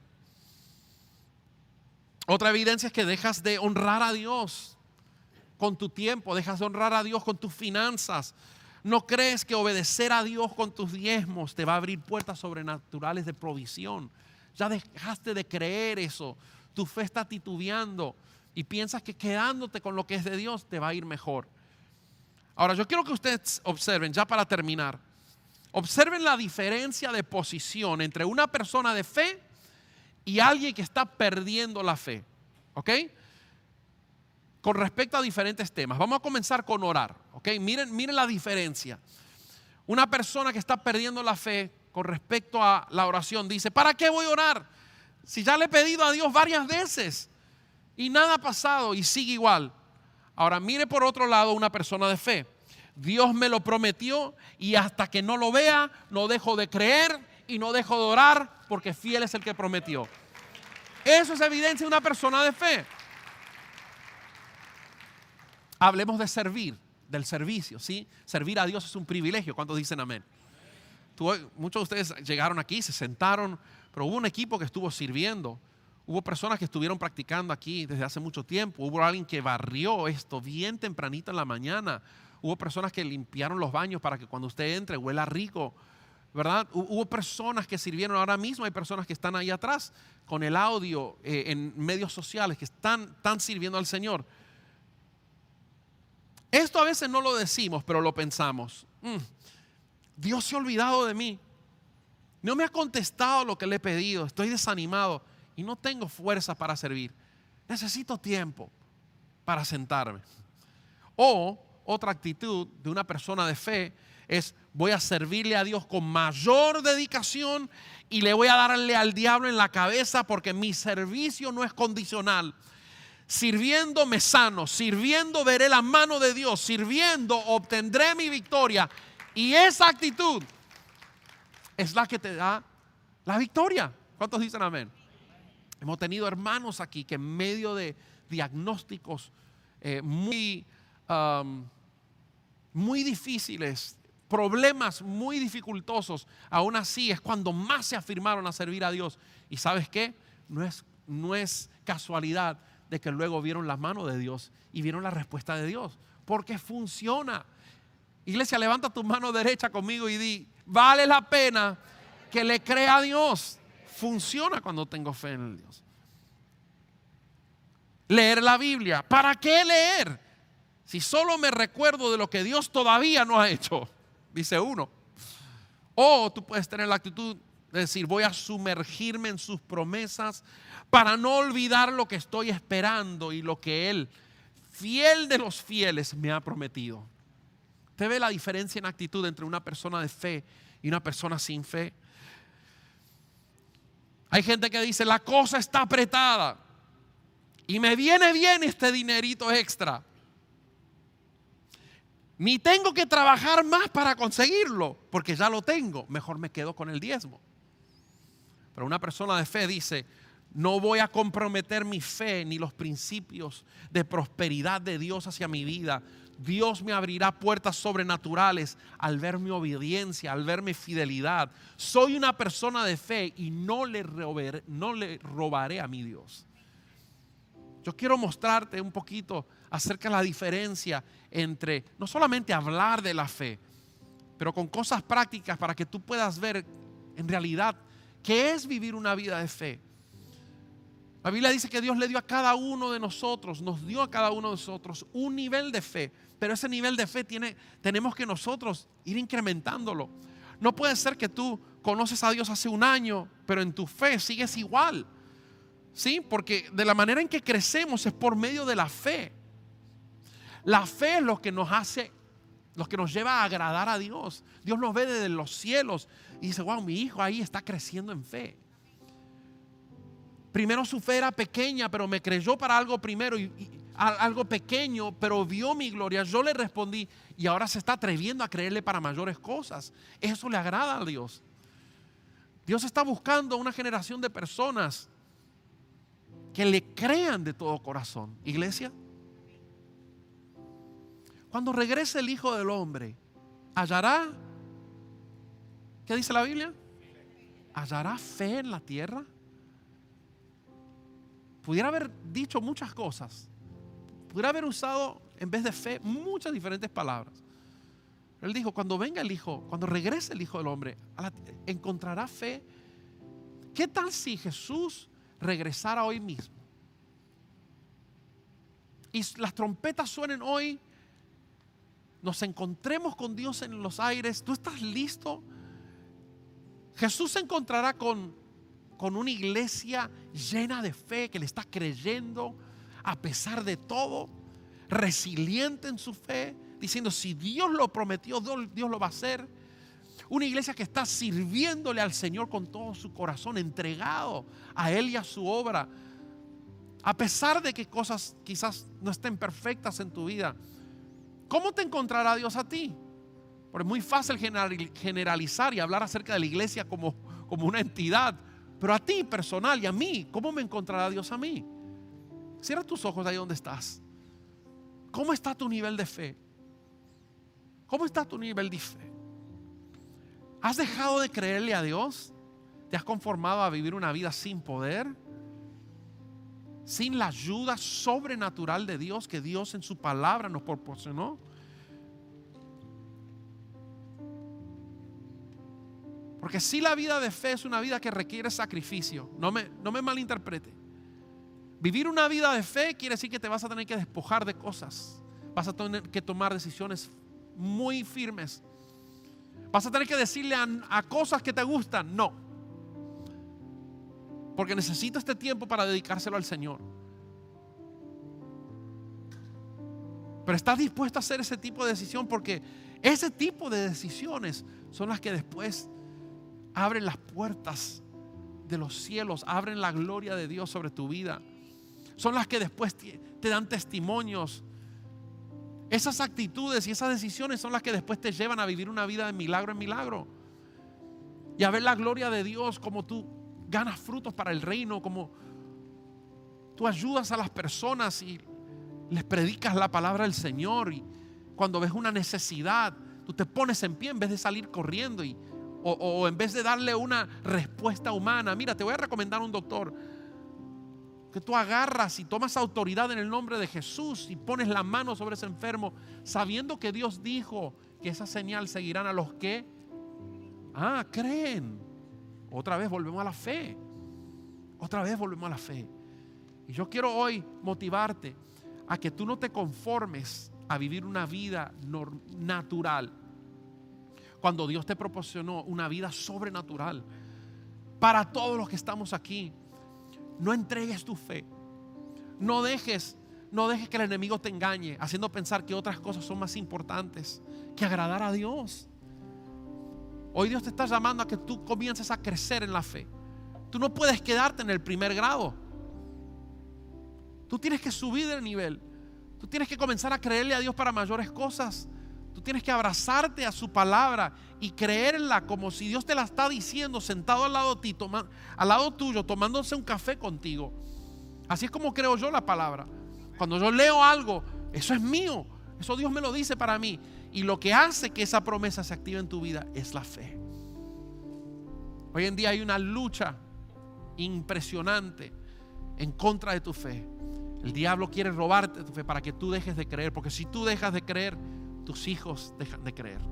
Otra evidencia es que dejas de honrar a Dios con tu tiempo, dejas de honrar a Dios con tus finanzas. No crees que obedecer a Dios con tus diezmos te va a abrir puertas sobrenaturales de provisión. Ya dejaste de creer eso. Tu fe está titubeando y piensas que quedándote con lo que es de Dios te va a ir mejor. Ahora, yo quiero que ustedes observen, ya para terminar, observen la diferencia de posición entre una persona de fe y alguien que está perdiendo la fe. ¿Ok? Con respecto a diferentes temas. Vamos a comenzar con orar. ¿Ok? Miren, miren la diferencia. Una persona que está perdiendo la fe con respecto a la oración dice, ¿para qué voy a orar? Si ya le he pedido a Dios varias veces y nada ha pasado y sigue igual. Ahora mire por otro lado una persona de fe. Dios me lo prometió y hasta que no lo vea no dejo de creer y no dejo de orar porque fiel es el que prometió. Eso es evidencia de una persona de fe. Hablemos de servir, del servicio, ¿sí? Servir a Dios es un privilegio. ¿Cuántos dicen amén? Tú, muchos de ustedes llegaron aquí, se sentaron, pero hubo un equipo que estuvo sirviendo. Hubo personas que estuvieron practicando aquí desde hace mucho tiempo. Hubo alguien que barrió esto bien tempranito en la mañana. Hubo personas que limpiaron los baños para que cuando usted entre huela rico, ¿verdad? Hubo personas que sirvieron. Ahora mismo hay personas que están ahí atrás con el audio eh, en medios sociales que están, están sirviendo al Señor. Esto a veces no lo decimos, pero lo pensamos. Mm, Dios se ha olvidado de mí. No me ha contestado lo que le he pedido. Estoy desanimado y no tengo fuerza para servir. Necesito tiempo para sentarme. O otra actitud de una persona de fe es: voy a servirle a Dios con mayor dedicación y le voy a darle al diablo en la cabeza porque mi servicio no es condicional. Sirviendo me sano, sirviendo veré la mano de Dios, sirviendo obtendré mi victoria. Y esa actitud es la que te da la victoria. ¿Cuántos dicen amén? Hemos tenido hermanos aquí que en medio de diagnósticos eh, muy, um, muy difíciles, problemas muy dificultosos, aún así es cuando más se afirmaron a servir a Dios. ¿Y sabes qué? No es, no es casualidad de que luego vieron la mano de Dios y vieron la respuesta de Dios, porque funciona. Iglesia, levanta tu mano derecha conmigo y di: vale la pena que le crea a Dios. Funciona cuando tengo fe en el Dios. Leer la Biblia. ¿Para qué leer? Si solo me recuerdo de lo que Dios todavía no ha hecho, dice uno. O tú puedes tener la actitud de decir: voy a sumergirme en sus promesas para no olvidar lo que estoy esperando y lo que Él, fiel de los fieles, me ha prometido. ¿Usted ve la diferencia en actitud entre una persona de fe y una persona sin fe? Hay gente que dice: la cosa está apretada y me viene bien este dinerito extra. Ni tengo que trabajar más para conseguirlo porque ya lo tengo. Mejor me quedo con el diezmo. Pero una persona de fe dice: no voy a comprometer mi fe ni los principios de prosperidad de Dios hacia mi vida. Dios me abrirá puertas sobrenaturales al ver mi obediencia, al ver mi fidelidad. Soy una persona de fe y no le robaré, no le robaré a mi Dios. Yo quiero mostrarte un poquito acerca de la diferencia entre no solamente hablar de la fe, pero con cosas prácticas para que tú puedas ver en realidad qué es vivir una vida de fe. La Biblia dice que Dios le dio a cada uno de nosotros, nos dio a cada uno de nosotros un nivel de fe, pero ese nivel de fe tiene, tenemos que nosotros ir incrementándolo. No puede ser que tú conoces a Dios hace un año, pero en tu fe sigues igual. ¿Sí? Porque de la manera en que crecemos es por medio de la fe. La fe es lo que nos hace, lo que nos lleva a agradar a Dios. Dios nos ve desde los cielos y dice, wow, mi hijo ahí está creciendo en fe. Primero su fe era pequeña, pero me creyó para algo primero y, y algo pequeño, pero vio mi gloria. Yo le respondí y ahora se está atreviendo a creerle para mayores cosas. Eso le agrada a Dios. Dios está buscando una generación de personas que le crean de todo corazón. Iglesia, cuando regrese el Hijo del Hombre, hallará, ¿qué dice la Biblia? ¿Hallará fe en la tierra? Pudiera haber dicho muchas cosas. Pudiera haber usado en vez de fe muchas diferentes palabras. Él dijo, cuando venga el Hijo, cuando regrese el Hijo del Hombre, ¿encontrará fe? ¿Qué tal si Jesús regresara hoy mismo y las trompetas suenen hoy, nos encontremos con Dios en los aires? ¿Tú estás listo? Jesús se encontrará con, con una iglesia llena de fe que le está creyendo a pesar de todo, resiliente en su fe, diciendo si Dios lo prometió, Dios lo va a hacer. Una iglesia que está sirviéndole al Señor con todo su corazón, entregado a Él y a su obra, a pesar de que cosas quizás no estén perfectas en tu vida. ¿Cómo te encontrará Dios a ti? Porque es muy fácil generalizar y hablar acerca de la iglesia como, como una entidad, pero a ti personal y a mí, ¿cómo me encontrará Dios a mí? Cierra tus ojos ahí donde estás. ¿Cómo está tu nivel de fe? ¿Cómo está tu nivel de fe? ¿Has dejado de creerle a Dios? ¿Te has conformado a vivir una vida sin poder? ¿Sin la ayuda sobrenatural de Dios que Dios en su palabra nos proporcionó? Porque si la vida de fe es una vida que requiere sacrificio, no me, no me malinterprete. Vivir una vida de fe quiere decir que te vas a tener que despojar de cosas. Vas a tener que tomar decisiones muy firmes. Vas a tener que decirle a, a cosas que te gustan, no. Porque necesito este tiempo para dedicárselo al Señor. Pero estás dispuesto a hacer ese tipo de decisión, porque ese tipo de decisiones son las que después abren las puertas de los cielos, abren la gloria de Dios sobre tu vida. Son las que después te, te dan testimonios. Esas actitudes y esas decisiones son las que después te llevan a vivir una vida de milagro en milagro y a ver la gloria de Dios, como tú ganas frutos para el reino, como tú ayudas a las personas y les predicas la palabra del Señor, y cuando ves una necesidad tú te pones en pie en vez de salir corriendo y, o, o en vez de darle una respuesta humana. Mira, te voy a recomendar un doctor que tú agarras y tomas autoridad en el nombre de Jesús y pones la mano sobre ese enfermo, sabiendo que Dios dijo que esa señal seguirán a los que ah, creen. Otra vez volvemos a la fe. Otra vez volvemos a la fe. Y yo quiero hoy motivarte a que tú no te conformes a vivir una vida natural, cuando Dios te proporcionó una vida sobrenatural para todos los que estamos aquí. No entregues tu fe. No dejes, no dejes que el enemigo te engañe, haciendo pensar que otras cosas son más importantes que agradar a Dios. Hoy Dios te está llamando a que tú comiences a crecer en la fe. Tú no puedes quedarte en el primer grado. Tú tienes que subir de nivel. Tú tienes que comenzar a creerle a Dios para mayores cosas. Tú tienes que abrazarte a su palabra y creerla como si Dios te la está diciendo, sentado al lado, ti, toma, al lado tuyo, tomándose un café contigo. Así es como creo yo la palabra. Cuando yo leo algo, eso es mío. Eso Dios me lo dice para mí. Y lo que hace que esa promesa se active en tu vida es la fe. Hoy en día hay una lucha impresionante en contra de tu fe. El diablo quiere robarte tu fe para que tú dejes de creer, porque si tú dejas de creer, tus hijos dejan de creer.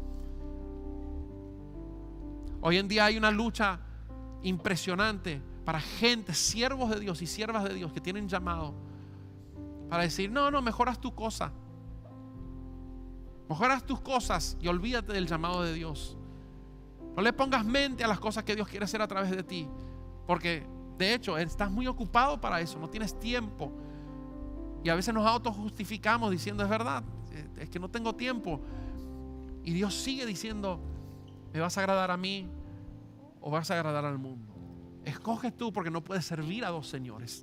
Hoy en día hay una lucha impresionante para gente, siervos de Dios y siervas de Dios que tienen llamado para decir, no, no, mejoras tu cosa. Mejoras tus cosas y olvídate del llamado de Dios. No le pongas mente a las cosas que Dios quiere hacer a través de ti, porque de hecho estás muy ocupado para eso, no tienes tiempo. Y a veces nos autojustificamos diciendo: es verdad, es que no tengo tiempo. Y Dios sigue diciendo: ¿me vas a agradar a mí o vas a agradar al mundo? Escoge tú, porque no puedes servir a dos señores.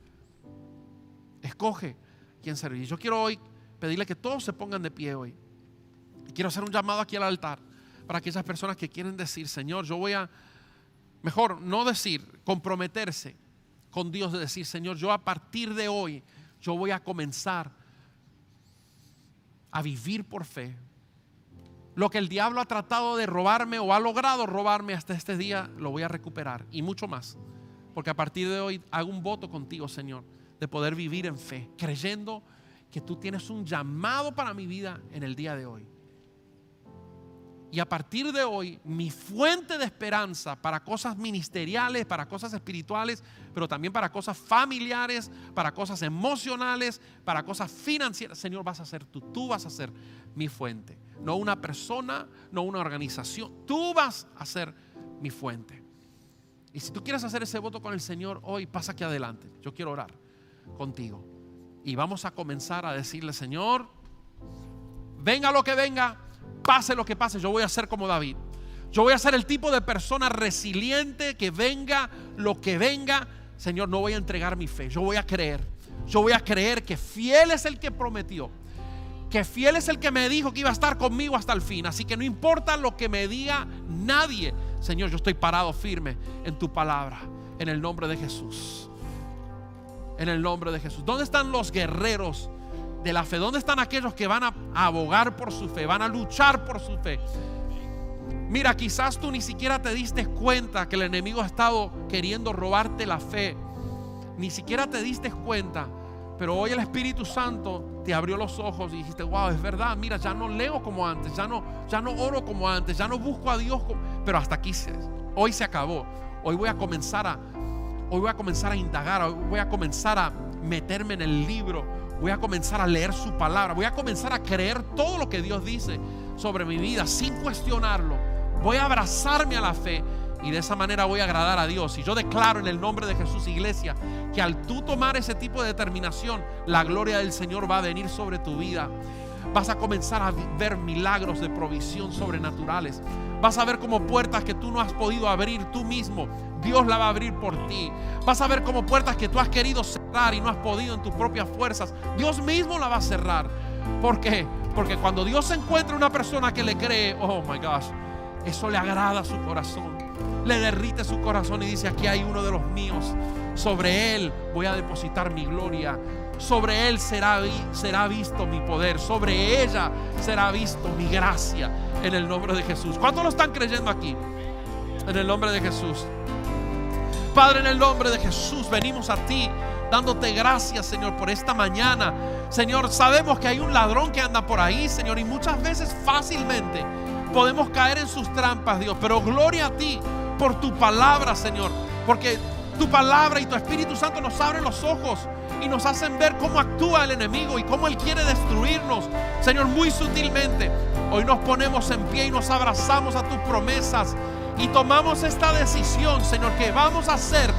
Escoge quién servir. Yo quiero hoy pedirle que todos se pongan de pie hoy. Quiero hacer un llamado aquí al altar para aquellas personas que quieren decir: Señor, yo voy a, mejor no decir, comprometerse con Dios, de decir: Señor, yo a partir de hoy, yo voy a comenzar a vivir por fe. Lo que el diablo ha tratado de robarme o ha logrado robarme hasta este día, lo voy a recuperar y mucho más. Porque a partir de hoy hago un voto contigo, Señor, de poder vivir en fe, creyendo que tú tienes un llamado para mi vida en el día de hoy. Y a partir de hoy, mi fuente de esperanza para cosas ministeriales, para cosas espirituales, pero también para cosas familiares, para cosas emocionales, para cosas financieras, Señor, vas a ser tú. Tú vas a ser mi fuente. No una persona, no una organización. Tú vas a ser mi fuente. Y si tú quieres hacer ese voto con el Señor hoy, pasa aquí adelante. Yo quiero orar contigo. Y vamos a comenzar a decirle: Señor, venga lo que venga, pase lo que pase, yo voy a ser como David. Yo voy a ser el tipo de persona resiliente que venga lo que venga. Señor, no voy a entregar mi fe, yo voy a creer. Yo voy a creer que fiel es el que prometió, que fiel es el que me dijo que iba a estar conmigo hasta el fin. Así que no importa lo que me diga nadie, Señor, yo estoy parado firme en tu palabra, en el nombre de Jesús. En el nombre de Jesús. ¿Dónde están los guerreros de la fe? ¿Dónde están aquellos que van a abogar por su fe, van a luchar por su fe? Mira, quizás tú ni siquiera te diste cuenta que el enemigo ha estado queriendo robarte la fe. Ni siquiera te diste cuenta, pero hoy el Espíritu Santo te abrió los ojos y dijiste: wow, es verdad, mira, ya no leo como antes, ya no, ya no oro como antes, ya no busco a Dios como... Pero hasta aquí, se, hoy se acabó. Hoy voy a comenzar a Hoy voy a comenzar a indagar, hoy voy a comenzar a meterme en el libro, voy a comenzar a leer su palabra, voy a comenzar a creer todo lo que Dios dice sobre mi vida sin cuestionarlo. Voy a abrazarme a la fe y de esa manera voy a agradar a Dios. Y yo declaro en el nombre de Jesús, iglesia, que al tú tomar ese tipo de determinación, la gloria del Señor va a venir sobre tu vida. Vas a comenzar a ver milagros de provisión sobrenaturales. Vas a ver como puertas que tú no has podido abrir tú mismo, Dios la va a abrir por ti. Vas a ver como puertas que tú has querido cerrar y no has podido en tus propias fuerzas, Dios mismo la va a cerrar. ¿Por qué? Porque cuando Dios encuentra una persona que le cree, oh my gosh, eso le agrada a su corazón, le derrite su corazón y dice: aquí hay uno de los míos, sobre él voy a depositar mi gloria, sobre él será, será visto mi poder, sobre ella será visto mi gracia, en el nombre de Jesús. ¿Cuántos lo están creyendo aquí? En el nombre de Jesús. Padre, en el nombre de Jesús venimos a ti dándote gracias, Señor, por esta mañana. Señor, sabemos que hay un ladrón que anda por ahí, Señor, y muchas veces fácilmente podemos caer en sus trampas, Dios. Pero gloria a ti por tu palabra, Señor, porque tu palabra y tu Espíritu Santo nos abren los ojos y nos hacen ver cómo actúa el enemigo y cómo él quiere destruirnos, Señor, muy sutilmente. Hoy nos ponemos en pie y nos abrazamos a tus promesas y tomamos esta decisión, Señor, que vamos a ser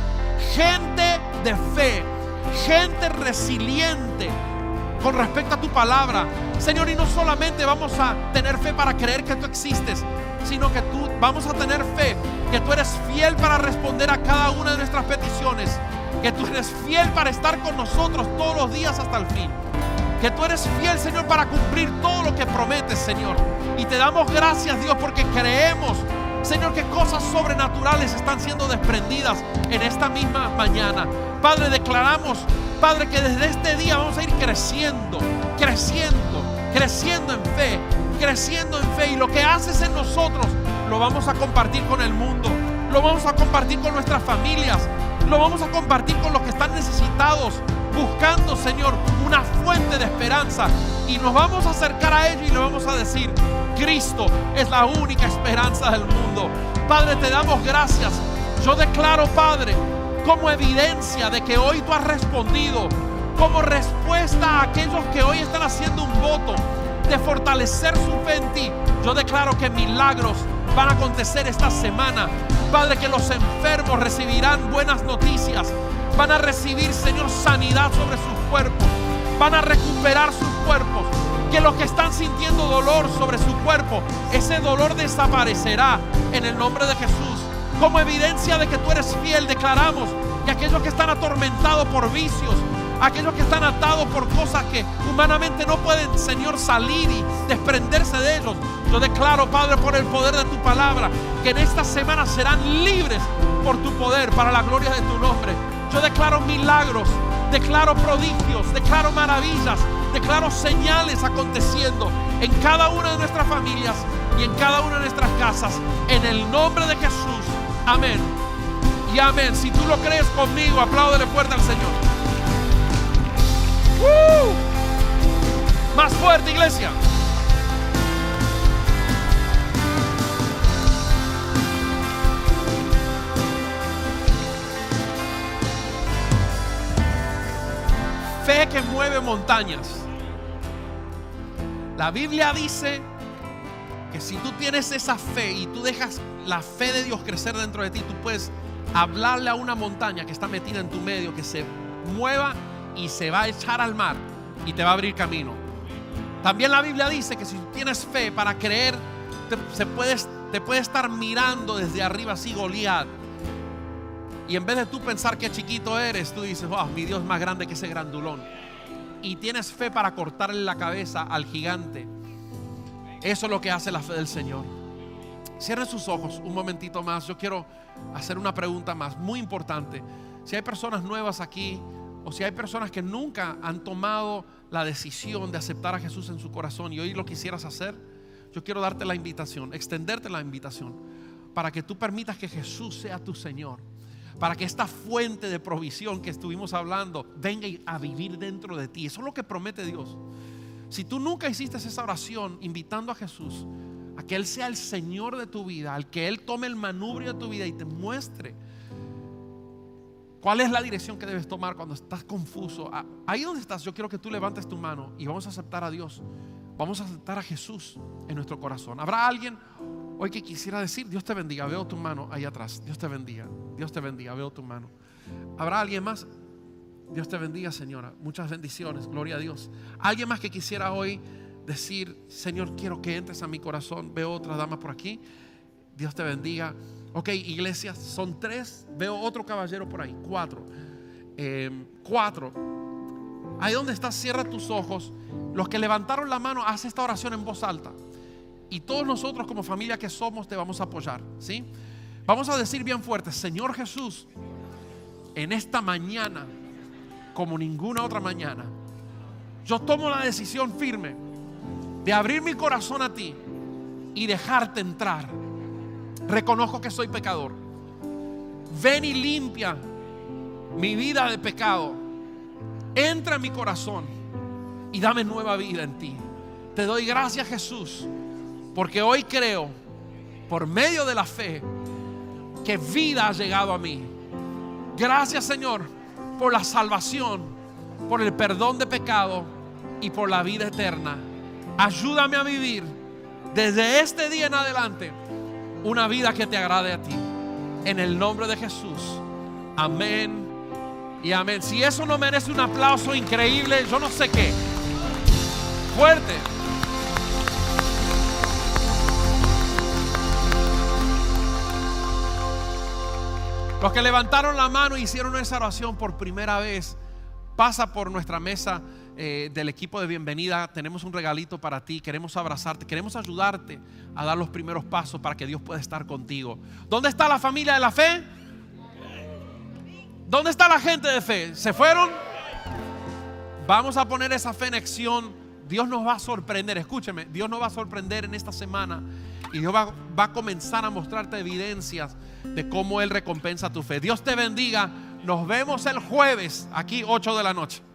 gente de fe, gente resiliente con respecto a tu palabra, Señor. Y no solamente vamos a tener fe para creer que tú existes, sino que tú vamos a tener fe que tú eres fiel para responder a cada una de nuestras peticiones, que tú eres fiel para estar con nosotros todos los días hasta el fin, que tú eres fiel, Señor, para cumplir todo lo que prometes, Señor. Y te damos gracias, Dios, porque creemos, Señor, que cosas sobrenaturales están siendo desprendidas en esta misma mañana. Padre, declaramos, Padre, que desde este día vamos a ir creciendo, creciendo, creciendo en fe, creciendo en fe. Y lo que haces en nosotros lo vamos a compartir con el mundo, lo vamos a compartir con nuestras familias, lo vamos a compartir con los que están necesitados, buscando, Señor, una fuente de esperanza. Y nos vamos a acercar a ellos y le vamos a decir: Cristo es la única esperanza del mundo. Padre, te damos gracias. Yo declaro, Padre, como evidencia de que hoy tú has respondido, como respuesta a aquellos que hoy están haciendo un voto de fortalecer su fe en ti, yo declaro que milagros van a acontecer esta semana. Padre, que los enfermos recibirán buenas noticias. Van a recibir, Señor, sanidad sobre sus cuerpos. Van a recuperar sus cuerpos. Que los que están sintiendo dolor sobre su cuerpo, ese dolor desaparecerá en el nombre de Jesús. Como evidencia de que tú eres fiel, declaramos que aquellos que están atormentados por vicios, aquellos que están atados por cosas que humanamente no pueden, Señor, salir y desprenderse de ellos, yo declaro, Padre, por el poder de tu palabra, que en esta semana serán libres por tu poder, para la gloria de tu nombre. Yo declaro milagros, declaro prodigios, declaro maravillas, declaro señales aconteciendo en cada una de nuestras familias y en cada una de nuestras casas, en el nombre de Jesús. Amén y amén. Si tú lo crees conmigo, apláudele fuerte al Señor. ¡Uh! Más fuerte, iglesia. Fe que mueve montañas. La Biblia dice que si tú tienes esa fe y tú dejas la fe de Dios crecer dentro de ti, tú puedes hablarle a una montaña que está metida en tu medio, que se mueva y se va a echar al mar y te va a abrir camino. También la Biblia dice que si tú tienes fe para creer, te, se puedes, te puede estar mirando desde arriba así Goliat, y en vez de tú pensar que chiquito eres, tú dices, wow, mi Dios es más grande que ese grandulón, y tienes fe para cortarle la cabeza al gigante. Eso es lo que hace la fe del Señor. Cierren sus ojos un momentito más. Yo quiero hacer una pregunta más, muy importante. Si hay personas nuevas aquí, o si hay personas que nunca han tomado la decisión de aceptar a Jesús en su corazón y hoy lo quisieras hacer, yo quiero darte la invitación, extenderte la invitación, para que tú permitas que Jesús sea tu Señor, para que esta fuente de provisión que estuvimos hablando venga a vivir dentro de ti. Eso es lo que promete Dios. Si tú nunca hiciste esa oración invitando a Jesús a que Él sea el Señor de tu vida, al que Él tome el manubrio de tu vida y te muestre cuál es la dirección que debes tomar cuando estás confuso, ahí donde estás, yo quiero que tú levantes tu mano y vamos a aceptar a Dios. Vamos a aceptar a Jesús en nuestro corazón. ¿Habrá alguien hoy que quisiera decir, Dios te bendiga? Veo tu mano ahí atrás. Dios te bendiga, Dios te bendiga, veo tu mano. ¿Habrá alguien más? Dios te bendiga, señora. Muchas bendiciones, gloria a Dios. ¿Alguien más que quisiera hoy decir, Señor, quiero que entres a mi corazón? Veo otra dama por aquí. Dios te bendiga. Ok, iglesia, son tres. Veo otro caballero por ahí, cuatro. eh, Cuatro. Ahí donde estás, cierra tus ojos. Los que levantaron la mano, haz esta oración en voz alta. Y todos nosotros como familia que somos te vamos a apoyar, ¿sí? Vamos a decir bien fuerte, Señor Jesús, en esta mañana, como ninguna otra mañana, yo tomo la decisión firme de abrir mi corazón a ti y dejarte entrar. Reconozco que soy pecador. Ven y limpia mi vida de pecado. Entra en mi corazón y dame nueva vida en ti. Te doy gracias, Jesús, porque hoy creo, por medio de la fe, que vida ha llegado a mí. Gracias, Señor, por la salvación, por el perdón de pecado y por la vida eterna. Ayúdame a vivir desde este día en adelante una vida que te agrade a ti. En el nombre de Jesús. Amén y amén. Si eso no merece un aplauso increíble, yo no sé qué. Fuerte. Los que levantaron la mano y hicieron esa oración por primera vez, pasa por nuestra mesa eh, del equipo de bienvenida. Tenemos un regalito para ti. Queremos abrazarte, queremos ayudarte a dar los primeros pasos para que Dios pueda estar contigo. ¿Dónde está la familia de la fe? ¿Dónde está la gente de fe? ¿Se fueron? Vamos a poner esa fe en acción. Dios nos va a sorprender. Escúcheme, Dios nos va a sorprender en esta semana. Y Dios va, va a comenzar a mostrarte evidencias de cómo Él recompensa tu fe. Dios te bendiga. Nos vemos el jueves aquí ocho de la noche.